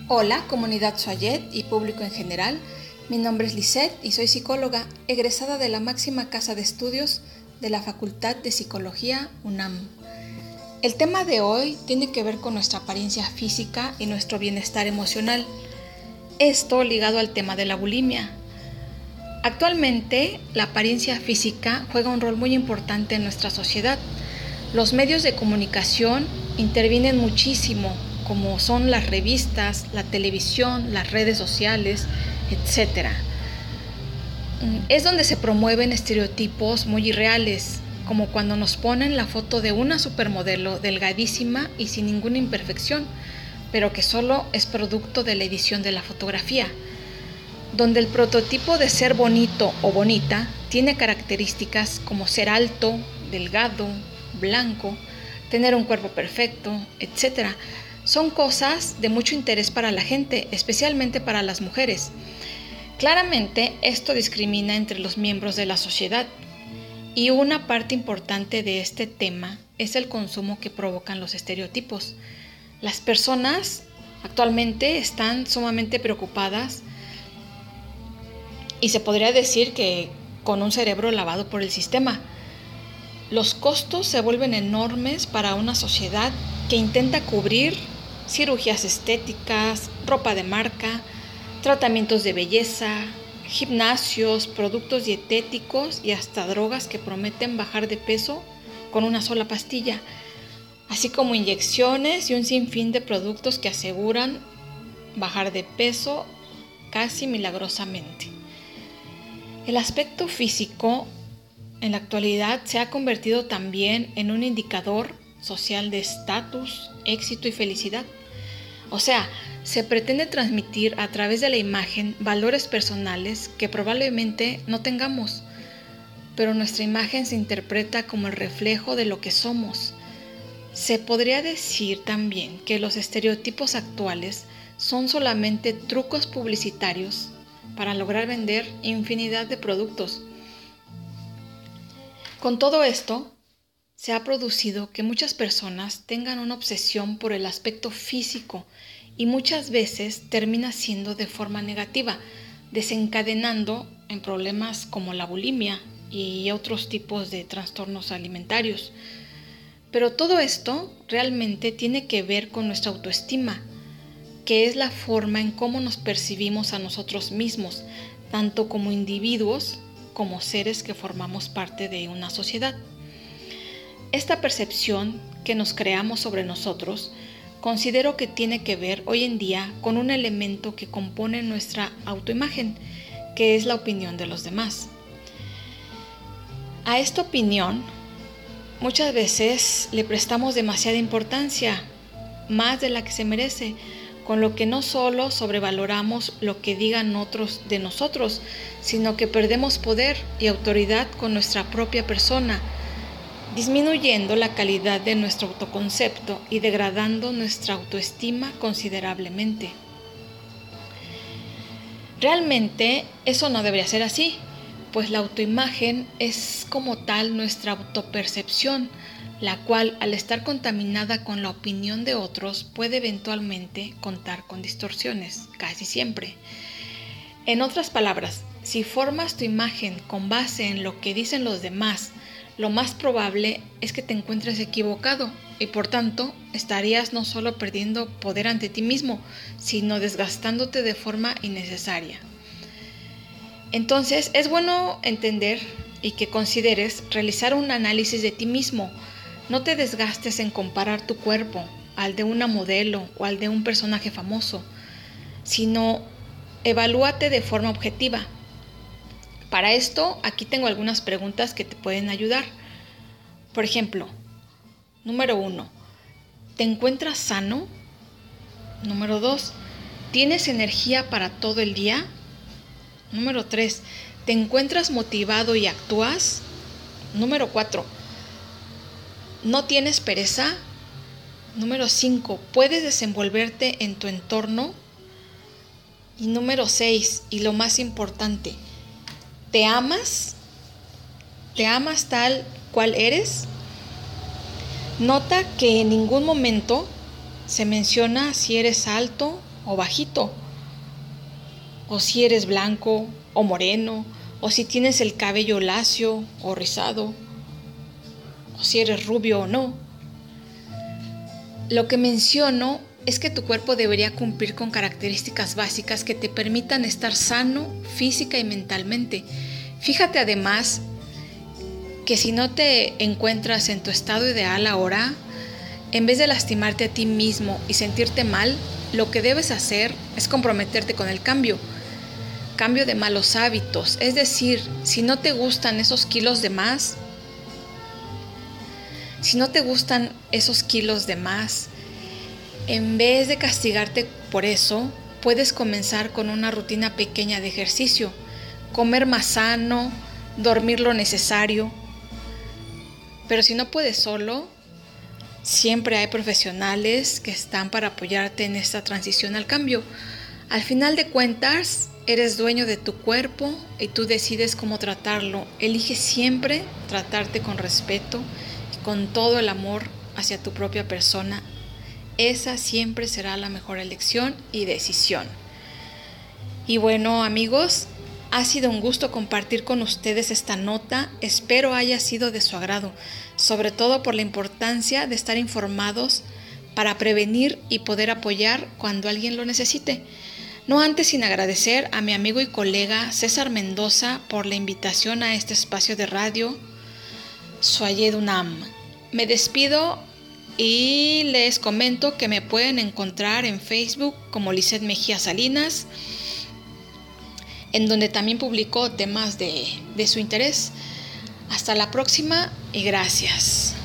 Hola, comunidad Soyet y público en general. Mi nombre es Lisette y soy psicóloga egresada de la máxima casa de estudios de la Facultad de Psicología UNAM. El tema de hoy tiene que ver con nuestra apariencia física y nuestro bienestar emocional. Esto ligado al tema de la bulimia. Actualmente, la apariencia física juega un rol muy importante en nuestra sociedad. Los medios de comunicación intervienen muchísimo, como son las revistas, la televisión, las redes sociales, etc. Es donde se promueven estereotipos muy irreales, como cuando nos ponen la foto de una supermodelo delgadísima y sin ninguna imperfección, pero que solo es producto de la edición de la fotografía, donde el prototipo de ser bonito o bonita tiene características como ser alto, delgado, blanco, tener un cuerpo perfecto, etc. Son cosas de mucho interés para la gente, especialmente para las mujeres. Claramente, esto discrimina entre los miembros de la sociedad. Y una parte importante de este tema es el consumo que provocan los estereotipos. Las personas actualmente están sumamente preocupadas y se podría decir que con un cerebro lavado por el sistema. Los costos se vuelven enormes para una sociedad que intenta cubrir cirugías estéticas, ropa de marca, tratamientos de belleza, gimnasios, productos dietéticos y hasta drogas que prometen bajar de peso con una sola pastilla, así como inyecciones y un sinfín de productos que aseguran bajar de peso casi milagrosamente. El aspecto físico en la actualidad se ha convertido también en un indicador social de estatus, éxito y felicidad. O sea, se pretende transmitir a través de la imagen valores personales que probablemente no tengamos, pero nuestra imagen se interpreta como el reflejo de lo que somos. Se podría decir también que los estereotipos actuales son solamente trucos publicitarios para lograr vender infinidad de productos. Con todo esto, se ha producido que muchas personas tengan una obsesión por el aspecto físico y muchas veces termina siendo de forma negativa, desencadenando en problemas como la bulimia y otros tipos de trastornos alimentarios. Pero todo esto realmente tiene que ver con nuestra autoestima, que es la forma en cómo nos percibimos a nosotros mismos, tanto como individuos como seres que formamos parte de una sociedad. Esta percepción que nos creamos sobre nosotros, considero que tiene que ver hoy en día con un elemento que compone nuestra autoimagen, que es la opinión de los demás. A esta opinión, muchas veces le prestamos demasiada importancia, más de la que se merece, con lo que no solo sobrevaloramos lo que digan otros de nosotros, sino que perdemos poder y autoridad con nuestra propia persona, disminuyendo la calidad de nuestro autoconcepto y degradando nuestra autoestima considerablemente. Realmente eso no debería ser así, pues la autoimagen es como tal nuestra autopercepción, la cual al estar contaminada con la opinión de otros puede eventualmente contar con distorsiones, casi siempre. En otras palabras, si formas tu imagen con base en lo que dicen los demás, lo más probable es que te encuentres equivocado y por tanto estarías no solo perdiendo poder ante ti mismo, sino desgastándote de forma innecesaria. Entonces es bueno entender y que consideres realizar un análisis de ti mismo. No te desgastes en comparar tu cuerpo al de una modelo o al de un personaje famoso, sino evalúate de forma objetiva. Para esto, aquí tengo algunas preguntas que te pueden ayudar. Por ejemplo, número 1, ¿te encuentras sano? Número 2, ¿tienes energía para todo el día? Número 3, ¿te encuentras motivado y actúas? Número 4, ¿no tienes pereza? Número 5, ¿puedes desenvolverte en tu entorno? Y número 6, y lo más importante, ¿te amas? ¿Te amas tal cual eres? Nota que en ningún momento se menciona si eres alto o bajito, o si eres blanco o moreno, o si tienes el cabello lacio o rizado, o si eres rubio o no. Lo que menciono es que tu cuerpo debería cumplir con características básicas que te permitan estar sano física y mentalmente. Fíjate además que si no te encuentras en tu estado ideal ahora, en vez de lastimarte a ti mismo y sentirte mal, lo que debes hacer es comprometerte con el cambio de malos hábitos. Es decir, si no te gustan esos kilos de más, en vez de castigarte por eso, puedes comenzar con una rutina pequeña de ejercicio, comer más sano, dormir lo necesario. Pero si no puedes solo, siempre hay profesionales que están para apoyarte en esta transición al cambio. Al final de cuentas, eres dueño de tu cuerpo y tú decides cómo tratarlo. Elige siempre tratarte con respeto y con todo el amor hacia tu propia persona. Esa siempre será la mejor elección y decisión. Y bueno, amigos, ha sido un gusto compartir con ustedes esta nota. Espero haya sido de su agrado, sobre todo por la importancia de estar informados para prevenir y poder apoyar cuando alguien lo necesite. No antes sin agradecer a mi amigo y colega César Mendoza por la invitación a este espacio de radio Soyez UNAM. Me despido y les comento que me pueden encontrar en Facebook como Lisette Mejía Salinas, en donde también publico temas de su interés. Hasta la próxima y gracias.